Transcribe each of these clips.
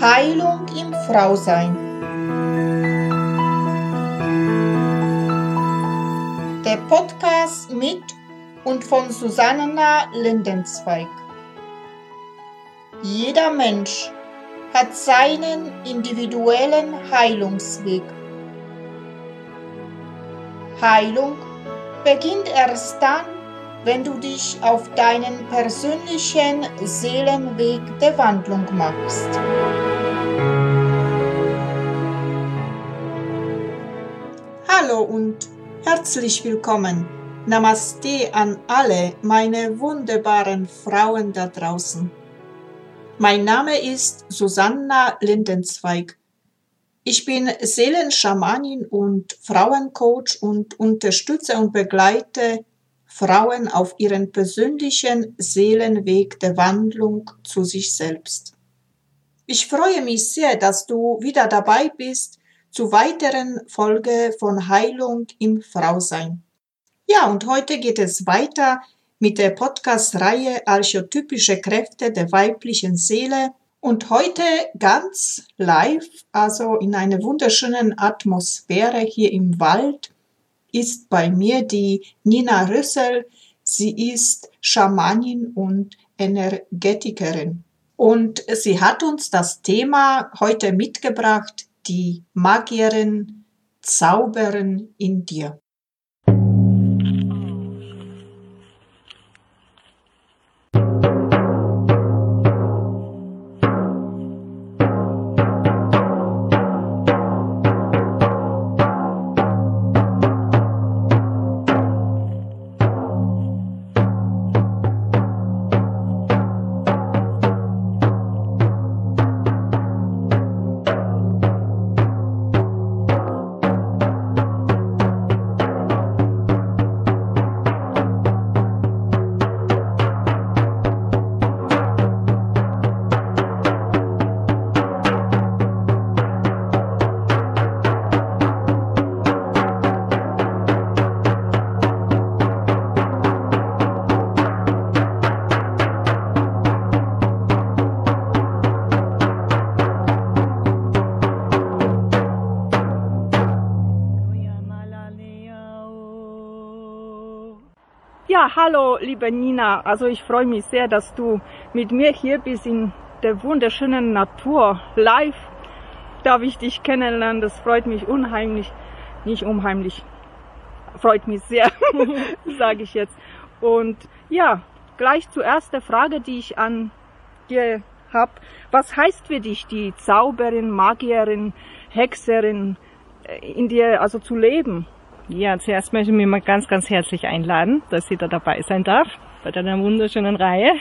Heilung im Frausein. Der Podcast mit und von Susanna Lindenzweig. Jeder Mensch hat seinen individuellen Heilungsweg. Heilung beginnt erst dann, wenn du dich auf deinen persönlichen Seelenweg der Wandlung machst. Hallo und herzlich willkommen. Namaste an alle meine wunderbaren Frauen da draußen. Mein Name ist Susanna Lindenzweig. Ich bin Seelenschamanin und Frauencoach und unterstütze und begleite Frauen auf ihren persönlichen Seelenweg der Wandlung zu sich selbst. Ich freue mich sehr, dass du wieder dabei bist zu weiteren Folge von Heilung im Frausein. Ja, und heute geht es weiter mit der Podcast-Reihe Archetypische Kräfte der weiblichen Seele und heute ganz live, also in einer wunderschönen Atmosphäre hier im Wald, ist bei mir die Nina Rössel. Sie ist Schamanin und Energetikerin. Und sie hat uns das Thema heute mitgebracht, die Magierin, Zauberin in dir. Ja, hallo liebe Nina, also ich freue mich sehr, dass du mit mir hier bist in der wunderschönen Natur. Live darf ich dich kennenlernen, das freut mich unheimlich, nicht unheimlich, freut mich sehr, sage ich jetzt. Und ja, gleich zuerst der Frage, die ich an dir habe. Was heißt für dich die Zauberin, Magierin, Hexerin in dir, also zu leben? Ja, zuerst möchte ich mich mal ganz, ganz herzlich einladen, dass ich da dabei sein darf, bei deiner wunderschönen Reihe.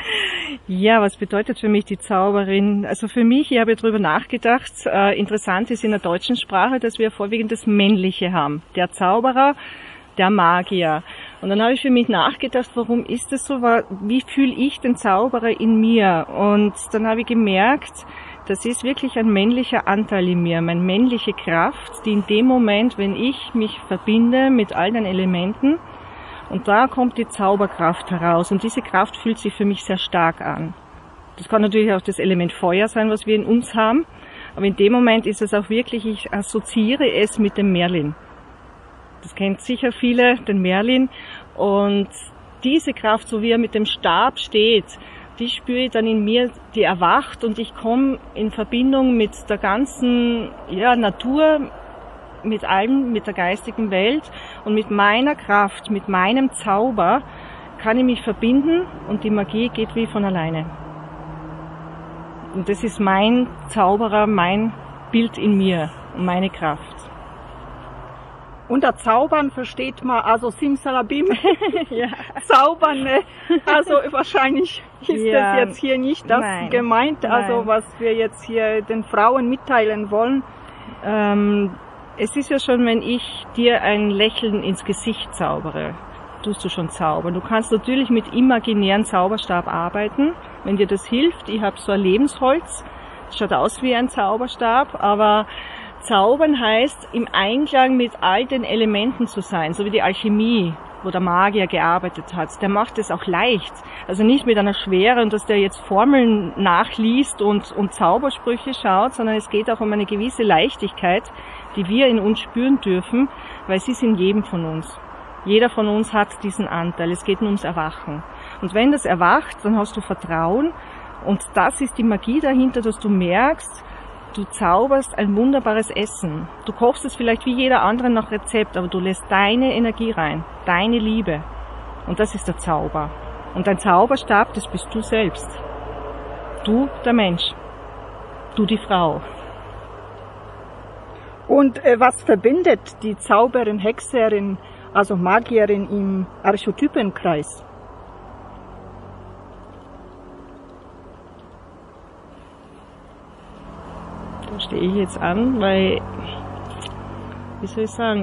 Ja, was bedeutet für mich die Zauberin? Also für mich, ich habe darüber nachgedacht, interessant ist in der deutschen Sprache, dass wir vorwiegend das Männliche haben. Der Zauberer, der Magier. Und dann habe ich für mich nachgedacht, warum ist das so? Wie fühle ich den Zauberer in mir? Und dann habe ich gemerkt, das ist wirklich ein männlicher Anteil in mir, meine männliche Kraft, die in dem Moment, wenn ich mich verbinde mit all den Elementen, und da kommt die Zauberkraft heraus. Und diese Kraft fühlt sich für mich sehr stark an. Das kann natürlich auch das Element Feuer sein, was wir in uns haben. Aber in dem Moment ist es auch wirklich, ich assoziiere es mit dem Merlin. Das kennt sicher viele, den Merlin. Und diese Kraft, so wie er mit dem Stab steht, die spüre ich dann in mir, die erwacht und ich komme in Verbindung mit der ganzen Natur, mit allem, mit der geistigen Welt und mit meiner Kraft, mit meinem Zauber kann ich mich verbinden und die Magie geht wie von alleine. Und das ist mein Zauberer, mein Bild in mir und meine Kraft. Unter Zaubern versteht man also Simsalabim, ja. Zaubern, also wahrscheinlich ist das jetzt hier nicht das gemeint, also was wir jetzt hier den Frauen mitteilen wollen. Es ist ja schon, wenn ich dir ein Lächeln ins Gesicht zaubere, tust du schon zaubern. Du kannst natürlich mit imaginären Zauberstab arbeiten, wenn dir das hilft. Ich habe so ein Lebensholz, das schaut aus wie ein Zauberstab, aber Zaubern heißt, im Einklang mit all den Elementen zu sein, so wie die Alchemie. wo der Magier gearbeitet hat, der macht es auch leicht. Also nicht mit einer Schwere und dass der jetzt Formeln nachliest und Zaubersprüche schaut, sondern es geht auch um eine gewisse Leichtigkeit, die wir in uns spüren dürfen, weil sie ist in jedem von uns. Jeder von uns hat diesen Anteil. Es geht nur ums Erwachen. Und wenn das erwacht, dann hast du Vertrauen und das ist die Magie dahinter, dass du merkst, du zauberst ein wunderbares Essen. Du kochst es vielleicht wie jeder andere nach Rezept, aber du lässt deine Energie rein, deine Liebe. Und das ist der Zauber. Und dein Zauberstab, das bist du selbst. Du, der Mensch. Du, die Frau. Und was verbindet die Zauberin, Hexerin, also Magierin im Archetypenkreis? Da stehe ich jetzt an, weil, wie soll ich sagen,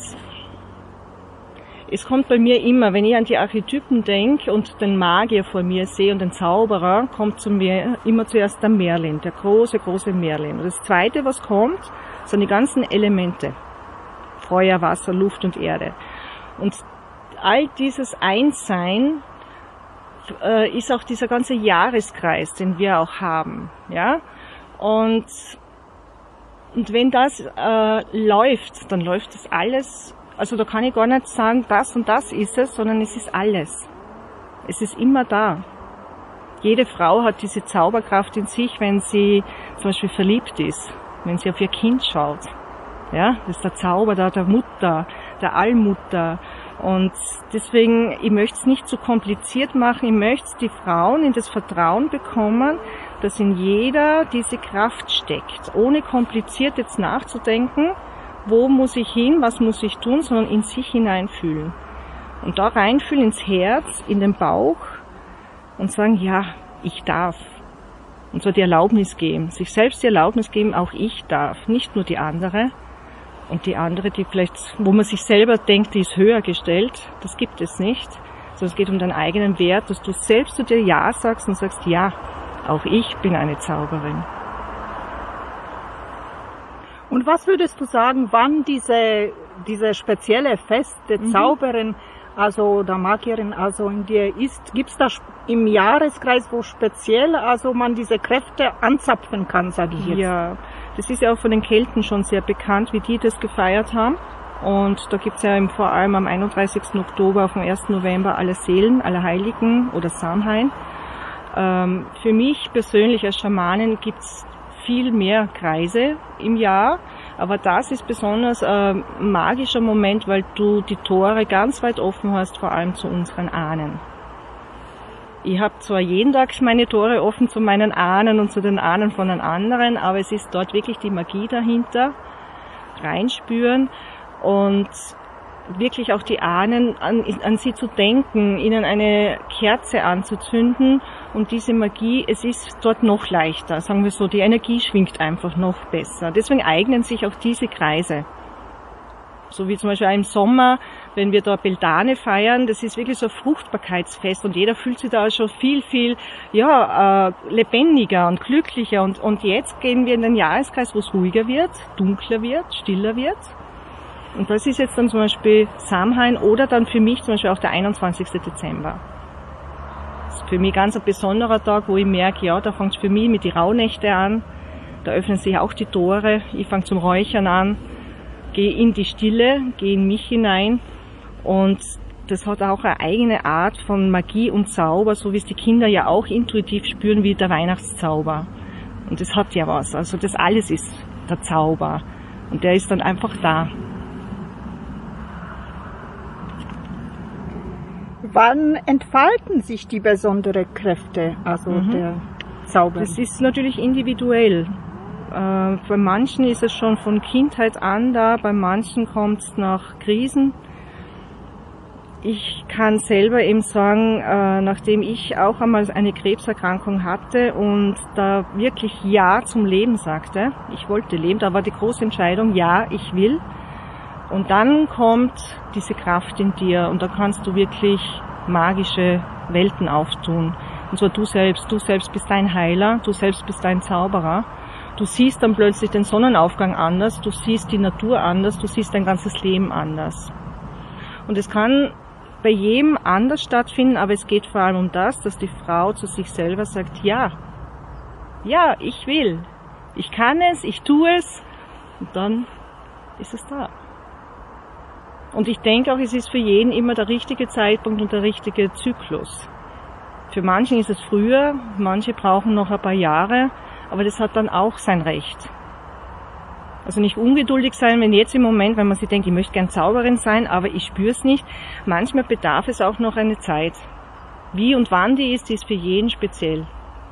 es kommt bei mir immer, wenn ich an die Archetypen denke und den Magier vor mir sehe und den Zauberer, kommt zu mir immer zuerst der Merlin, der große, große Merlin. Und das Zweite, was kommt, sind die ganzen Elemente. Feuer, Wasser, Luft und Erde. Und all dieses Einssein ist auch dieser ganze Jahreskreis, den wir auch haben. Ja? Und wenn das läuft, dann läuft das alles. Also da kann ich gar nicht sagen, das und das ist es, sondern es ist alles. Es ist immer da. Jede Frau hat diese Zauberkraft in sich, wenn sie zum Beispiel verliebt ist, wenn sie auf ihr Kind schaut. Ja, das ist der Zauber der Mutter, der Allmutter. Und deswegen, ich möchte es nicht zu kompliziert machen, ich möchte die Frauen in das Vertrauen bekommen, dass in jeder diese Kraft steckt, ohne kompliziert jetzt nachzudenken, wo muss ich hin, was muss ich tun, sondern in sich hineinfühlen. Und da reinfühlen ins Herz, in den Bauch und sagen, ja, ich darf. Und so die Erlaubnis geben, sich selbst die Erlaubnis geben, auch ich darf, nicht nur die andere. Und die andere, die vielleicht, wo man sich selber denkt, die ist höher gestellt, das gibt es nicht. Sondern es geht um deinen eigenen Wert, dass du selbst zu dir Ja sagst und sagst, ja, auch ich bin eine Zauberin. Und was würdest du sagen, wann diese spezielle Fest der Zauberin, also der Magierin, also in dir ist? Gibt es da im Jahreskreis, wo speziell also man diese Kräfte anzapfen kann, sage ich jetzt? Ja, das ist ja auch von den Kelten schon sehr bekannt, wie die das gefeiert haben. Und da gibt es ja vor allem am 31. Oktober, auf dem 1. November alle Seelen, alle Heiligen oder Samhain. Für mich persönlich als Schamanin gibt es viel mehr Kreise im Jahr, aber das ist besonders ein magischer Moment, weil du die Tore ganz weit offen hast, vor allem zu unseren Ahnen. Ich habe zwar jeden Tag meine Tore offen zu meinen Ahnen und zu den Ahnen von den anderen, aber es ist dort wirklich die Magie dahinter, reinspüren und wirklich auch die Ahnen an sie zu denken, ihnen eine Kerze anzuzünden und diese Magie, es ist dort noch leichter, sagen wir so, die Energie schwingt einfach noch besser. Deswegen eignen sich auch diese Kreise. So wie zum Beispiel auch im Sommer, wenn wir da Beltane feiern, das ist wirklich so ein Fruchtbarkeitsfest und jeder fühlt sich da schon viel, lebendiger und glücklicher und jetzt gehen wir in den Jahreskreis, wo es ruhiger wird, dunkler wird, stiller wird. Und das ist jetzt dann zum Beispiel Samhain oder dann für mich zum Beispiel auch der 21. Dezember. Das ist für mich ganz ein besonderer Tag, wo ich merke, ja, da fängt es für mich mit die Rauhnächte an, da öffnen sich auch die Tore, ich fange zum Räuchern an, gehe in die Stille, gehe in mich hinein und das hat auch eine eigene Art von Magie und Zauber, so wie es die Kinder ja auch intuitiv spüren wie der Weihnachtszauber. Und das hat ja was, also das alles ist der Zauber und der ist dann einfach da. Wann entfalten sich die besonderen Kräfte, also der Zauber? Das ist natürlich individuell. Bei manchen ist es schon von Kindheit an da, bei manchen kommt es nach Krisen. Ich kann selber eben sagen, nachdem ich auch einmal eine Krebserkrankung hatte und da wirklich Ja zum Leben sagte, ich wollte leben, da war die große Entscheidung, ja, ich will. Und dann kommt diese Kraft in dir und da kannst du wirklich magische Welten auftun. Und zwar du selbst bist dein Heiler, du selbst bist dein Zauberer. Du siehst dann plötzlich den Sonnenaufgang anders, du siehst die Natur anders, du siehst dein ganzes Leben anders. Und es kann bei jedem anders stattfinden, aber es geht vor allem um das, dass die Frau zu sich selber sagt, ja, ich will, ich kann es, ich tue es, und dann ist es da. Und ich denke auch, es ist für jeden immer der richtige Zeitpunkt und der richtige Zyklus. Für manchen ist es früher, manche brauchen noch ein paar Jahre, aber das hat dann auch sein Recht. Also nicht ungeduldig sein, wenn jetzt im Moment, wenn man sich denkt, ich möchte gern Zauberin sein, aber ich spüre es nicht. Manchmal bedarf es auch noch eine Zeit. Wie und wann die ist für jeden speziell.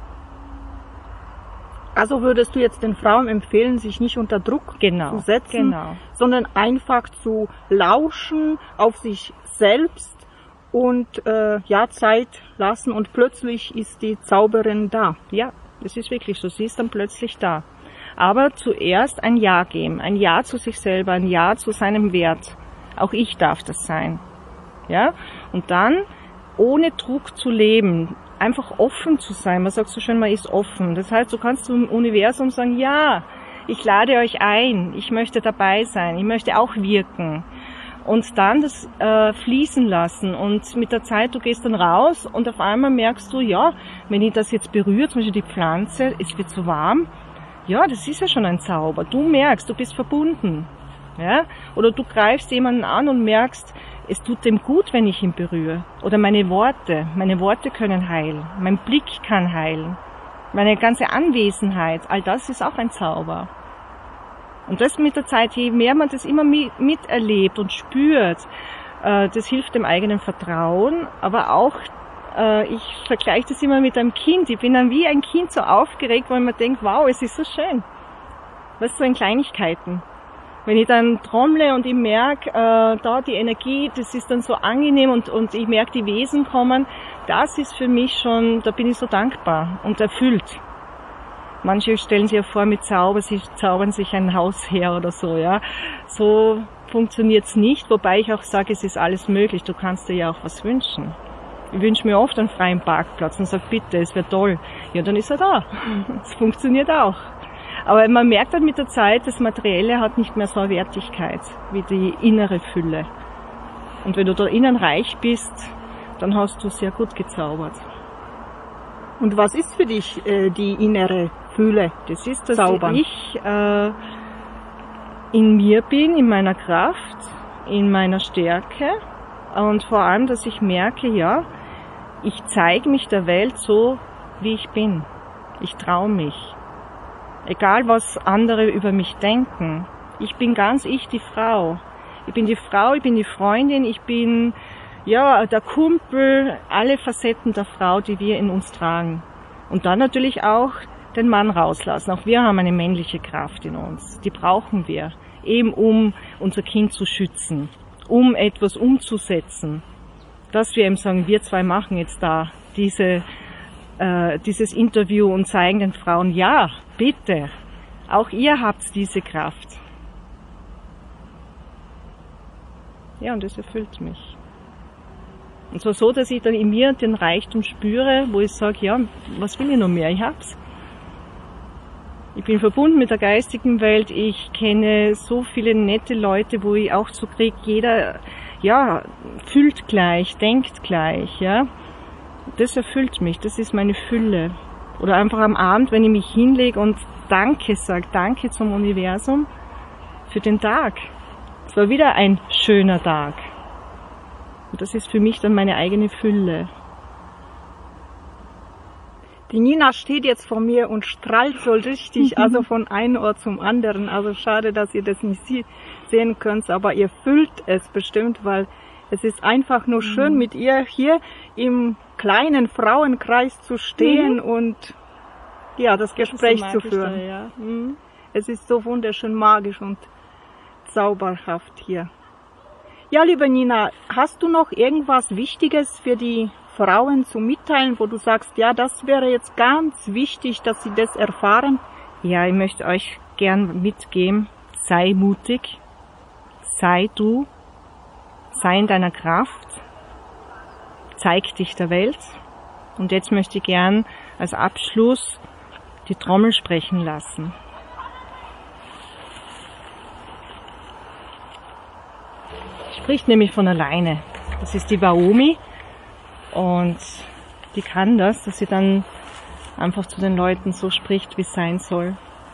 Also würdest du jetzt den Frauen empfehlen, sich nicht unter Druck zu setzen, sondern einfach zu lauschen auf sich selbst und Zeit lassen und plötzlich ist die Zauberin da. Ja, das ist wirklich so, sie ist dann plötzlich da. Aber zuerst ein Ja geben, ein Ja zu sich selber, ein Ja zu seinem Wert. Auch ich darf das sein. Ja? Und dann ohne Druck zu leben, einfach offen zu sein. Man sagt so schön, man ist offen. Das heißt, du kannst zum Universum sagen, ja, ich lade euch ein, ich möchte dabei sein, ich möchte auch wirken. Und dann das fließen lassen. Und mit der Zeit, du gehst dann raus und auf einmal merkst du, ja, wenn ich das jetzt berühre, zum Beispiel die Pflanze, es wird so warm, ja, das ist ja schon ein Zauber. Du merkst, du bist verbunden. Ja? Oder du greifst jemanden an und merkst, es tut dem gut, wenn ich ihn berühre. Oder meine Worte können heilen. Mein Blick kann heilen. Meine ganze Anwesenheit, all das ist auch ein Zauber. Und das mit der Zeit, je mehr man das immer miterlebt und spürt, das hilft dem eigenen Vertrauen, aber auch, ich vergleiche das immer mit einem Kind. Ich bin dann wie ein Kind so aufgeregt, weil man denkt, wow, es ist so schön. Was so in Kleinigkeiten. Wenn ich dann trommle und ich merke, da die Energie, das ist dann so angenehm und ich merke, die Wesen kommen, das ist für mich schon, da bin ich so dankbar und erfüllt. Manche stellen sich ja vor mit Zauber, sie zaubern sich ein Haus her oder so, ja. So funktioniert's nicht, wobei ich auch sage, es ist alles möglich, du kannst dir ja auch was wünschen. Ich wünsche mir oft einen freien Parkplatz und sage, bitte, es wäre toll. Ja, dann ist er da. Es funktioniert auch. Aber man merkt dann mit der Zeit, das Materielle hat nicht mehr so eine Wertigkeit wie die innere Fülle. Und wenn du da innen reich bist, dann hast du sehr gut gezaubert. Und was ist für dich die innere Fülle? Das ist, dass ich in mir bin, in meiner Kraft, in meiner Stärke und vor allem, dass ich merke, ja, ich zeige mich der Welt so, wie ich bin. Ich traue mich. Egal, was andere über mich denken. Ich bin ganz ich, die Frau. Ich bin die Frau, ich bin die Freundin, ich bin ja der Kumpel, alle Facetten der Frau, die wir in uns tragen. Und dann natürlich auch den Mann rauslassen. Auch wir haben eine männliche Kraft in uns. Die brauchen wir, eben um unser Kind zu schützen, um etwas umzusetzen. Dass wir eben sagen, wir zwei machen jetzt da dieses Interview und zeigen den Frauen, ja, bitte, auch ihr habt diese Kraft. Ja, und das erfüllt mich. Und zwar so, dass ich dann in mir den Reichtum spüre, wo ich sage, ja, was will ich noch mehr? Ich hab's. Ich bin verbunden mit der geistigen Welt, ich kenne so viele nette Leute, wo ich auch so kriege, jeder, ja, fühlt gleich, denkt gleich, ja. Das erfüllt mich, das ist meine Fülle. Oder einfach am Abend, wenn ich mich hinlege und Danke sage, Danke zum Universum für den Tag. Es war wieder ein schöner Tag. Und das ist für mich dann meine eigene Fülle. Die Nina steht jetzt vor mir und strahlt so richtig, also von einem Ort zum anderen. Also schade, dass ihr das nicht sehen könnt, aber ihr fühlt es bestimmt, weil es ist einfach nur schön, mit ihr hier im kleinen Frauenkreis zu stehen und ja, das Gespräch zu führen. Da, ja. Es ist so wunderschön magisch und zauberhaft hier. Ja, liebe Nina, hast du noch irgendwas Wichtiges für die Frauen zu mitteilen, wo du sagst, ja, das wäre jetzt ganz wichtig, dass sie das erfahren? Ja, ich möchte euch gern mitgeben, sei mutig, sei du, sei in deiner Kraft, zeig dich der Welt. Und jetzt möchte ich gern als Abschluss die Trommel sprechen lassen. Spricht nämlich von alleine. Das ist die Waomi und die kann das, dass sie dann einfach zu den Leuten so spricht, wie es sein soll.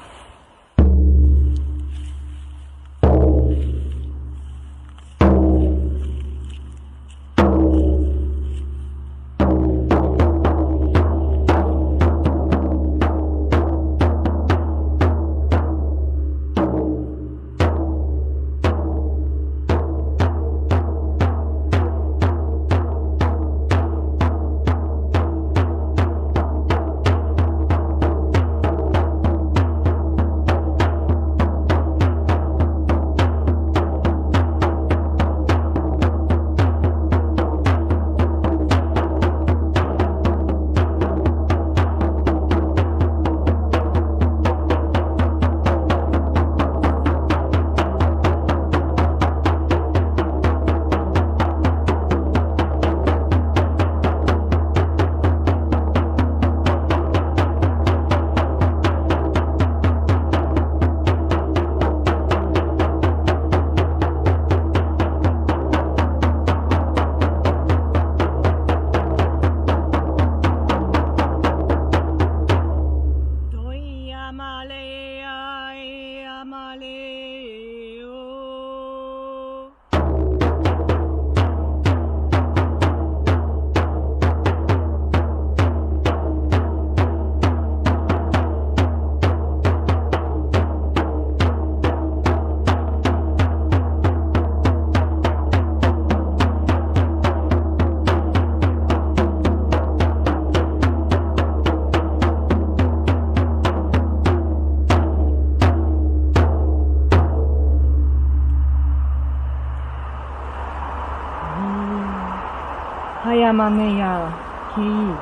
Hayamaneya Ki.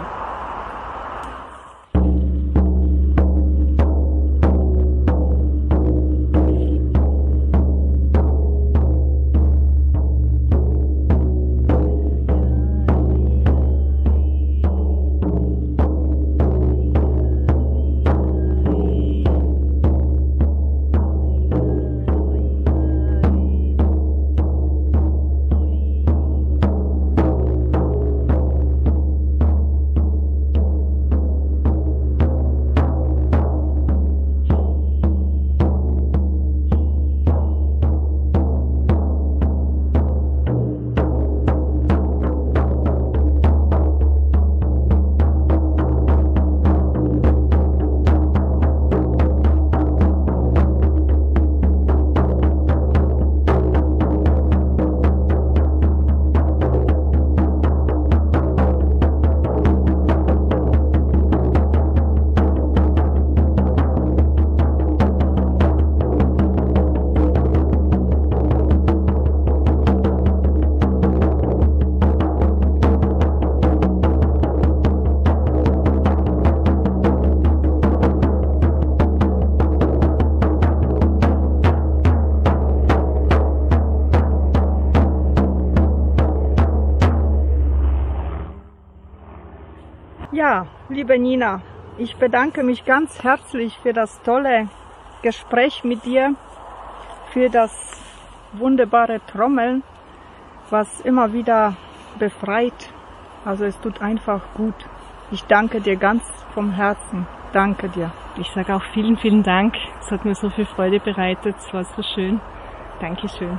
Ja, liebe Nina, ich bedanke mich ganz herzlich für das tolle Gespräch mit dir, für das wunderbare Trommeln, was immer wieder befreit. Also es tut einfach gut. Ich danke dir ganz vom Herzen. Danke dir. Ich sage auch vielen, vielen Dank. Es hat mir so viel Freude bereitet. Es war so schön. Dankeschön.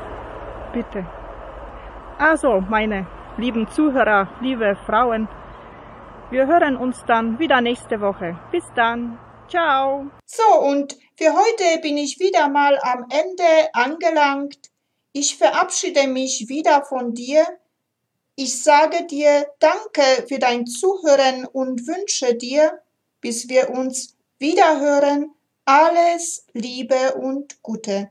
Bitte. Also, meine lieben Zuhörer, liebe Frauen, wir hören uns dann wieder nächste Woche. Bis dann. Ciao. So, und für heute bin ich wieder mal am Ende angelangt. Ich verabschiede mich wieder von dir. Ich sage dir Danke für dein Zuhören und wünsche dir, bis wir uns wiederhören, alles Liebe und Gute.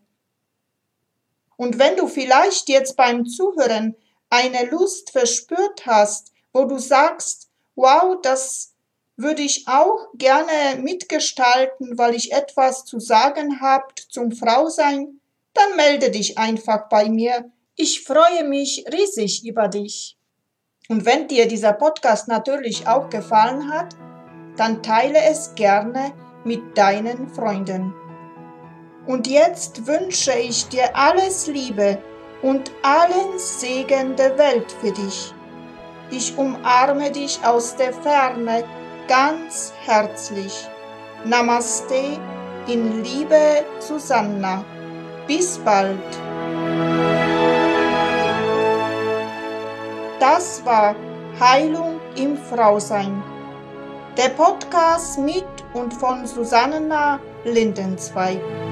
Und wenn du vielleicht jetzt beim Zuhören eine Lust verspürt hast, wo du sagst, wow, das würde ich auch gerne mitgestalten, weil ich etwas zu sagen habe zum Frausein, dann melde dich einfach bei mir. Ich freue mich riesig über dich. Und wenn dir dieser Podcast natürlich auch gefallen hat, dann teile es gerne mit deinen Freunden. Und jetzt wünsche ich dir alles Liebe und allen Segen der Welt für dich. Ich umarme dich aus der Ferne ganz herzlich. Namaste, in Liebe, Susanna. Bis bald. Das war Heilung im Frausein. Der Podcast mit und von Susanna Lindenzweig.